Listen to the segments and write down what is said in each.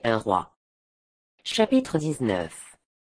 Un roi. Chapitre 19.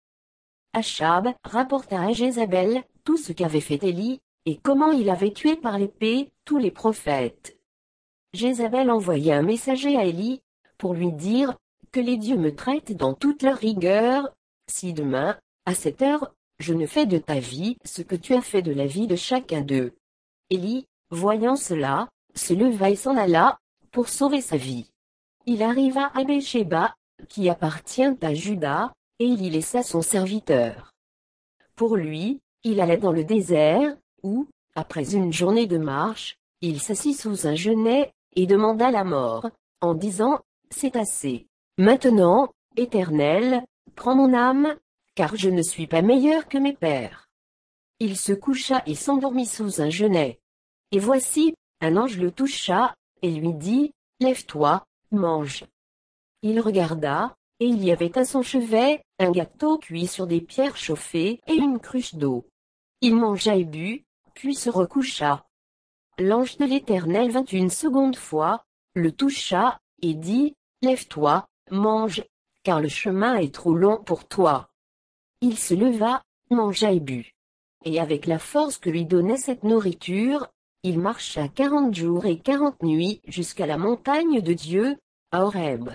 Achab rapporta à Jézabel tout ce qu'avait fait Élie, et comment il avait tué par l'épée tous les prophètes. Jézabel envoya un messager à Élie, pour lui dire, que les dieux me traitent dans toute leur rigueur, si demain, à cette heure, je ne fais de ta vie ce que tu as fait de la vie de chacun d'eux. Élie, voyant cela, se leva et s'en alla, pour sauver sa vie. Il arriva à Béersheba, qui appartient à Juda, et il y laissa son serviteur. Pour lui, il allait dans le désert, où, après une journée de marche, il s'assit sous un genêt, et demanda la mort, en disant, c'est assez. Maintenant, Éternel, prends mon âme, car je ne suis pas meilleur que mes pères. Il se coucha et s'endormit sous un genêt. Et voici, un ange le toucha, et lui dit, lève-toi, mange. Il regarda, et il y avait à son chevet, un gâteau cuit sur des pierres chauffées et une cruche d'eau. Il mangea et but, puis se recoucha. L'ange de l'Éternel vint une seconde fois, le toucha, et dit, lève-toi, mange, car le chemin est trop long pour toi. Il se leva, mangea et but. Et avec la force que lui donnait cette nourriture, il marcha 40 jours et 40 nuits jusqu'à la montagne de Dieu, à Horeb.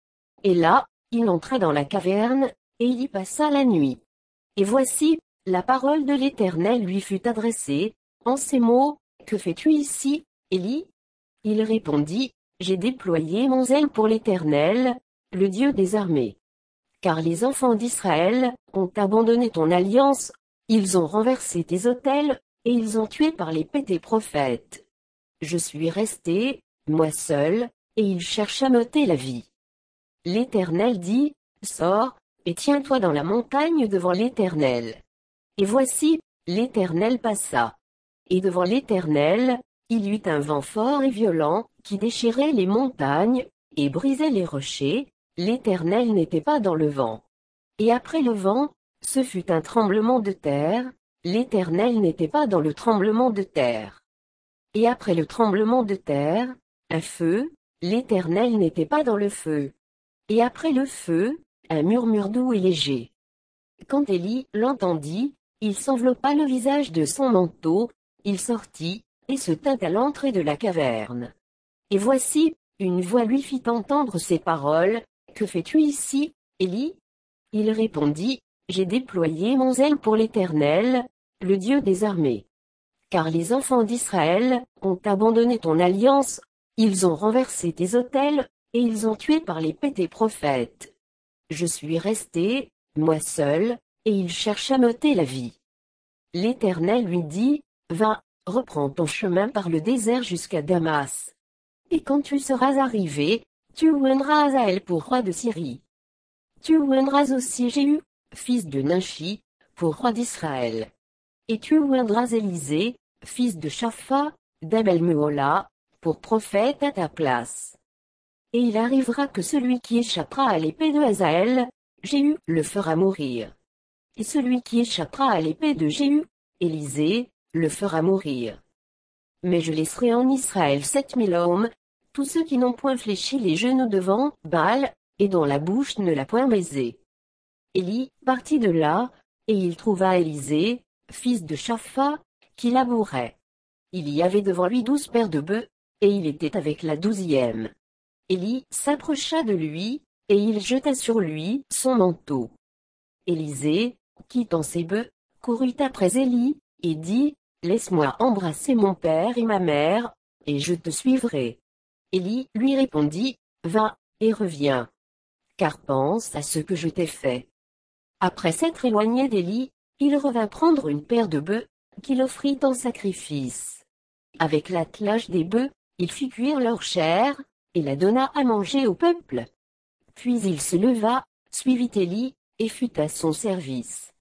Et là, il entra dans la caverne, et il y passa la nuit. Et voici, la parole de l'Éternel lui fut adressée, en ces mots, que fais-tu ici, Élie? Il répondit, j'ai déployé mon zèle pour l'Éternel, le Dieu des armées. Car les enfants d'Israël ont abandonné ton alliance, ils ont renversé tes autels, et ils ont tué par l'épée tes prophètes. Je suis resté, moi seul, et ils cherchent à m'ôter la vie. L'Éternel dit, sors, et tiens-toi dans la montagne devant l'Éternel. Et voici, l'Éternel passa. Et devant l'Éternel, il y eut un vent fort et violent, qui déchirait les montagnes, et brisait les rochers, l'Éternel n'était pas dans le vent. Et après le vent, ce fut un tremblement de terre, l'Éternel n'était pas dans le tremblement de terre. Et après le tremblement de terre, un feu, l'Éternel n'était pas dans le feu. Et après le feu, un murmure doux et léger. Quand Élie l'entendit, il s'enveloppa le visage de son manteau, il sortit, et se tint à l'entrée de la caverne. Et voici, une voix lui fit entendre ces paroles, que fais-tu ici, Élie? Il répondit, j'ai déployé mon zèle pour l'Éternel, le Dieu des armées. Car les enfants d'Israël ont abandonné ton alliance, ils ont renversé tes autels, et ils ont tué par l'épée tes prophètes. Je suis resté, moi seul, et ils cherchent à m'ôter la vie. L'Éternel lui dit, va, reprends ton chemin par le désert jusqu'à Damas. Et quand tu seras arrivé, tu oindras Hazaël pour roi de Syrie. Tu oindras aussi Jéhu, fils de Nimshi, pour roi d'Israël. Et tu oindras Élisée, fils de Shapha, d'Abel-Mehola, pour prophète à ta place. Et il arrivera que celui qui échappera à l'épée de Hazaël, Jéhu, le fera mourir. Et celui qui échappera à l'épée de Jéhu, Élisée, le fera mourir. Mais je laisserai en Israël 7000 hommes, tous ceux qui n'ont point fléchi les genoux devant Baal, et dont la bouche ne l'a point baisé. Élie partit de là, et il trouva Élisée, fils de Shapha, qui labourait. Il y avait devant lui 12 paires de bœufs, et il était avec la 12e. Élie s'approcha de lui, et il jeta sur lui son manteau. Élisée, quittant ses bœufs, courut après Élie, et dit, laisse-moi embrasser mon père et ma mère, et je te suivrai. Élie lui répondit, va, et reviens. Car pense à ce que je t'ai fait. Après s'être éloigné d'Élie, il revint prendre une paire de bœufs, qu'il offrit en sacrifice. Avec l'attelage des bœufs, il fit cuire leur chair, et la donna à manger au peuple. Puis il se leva, suivit Élie, et fut à son service.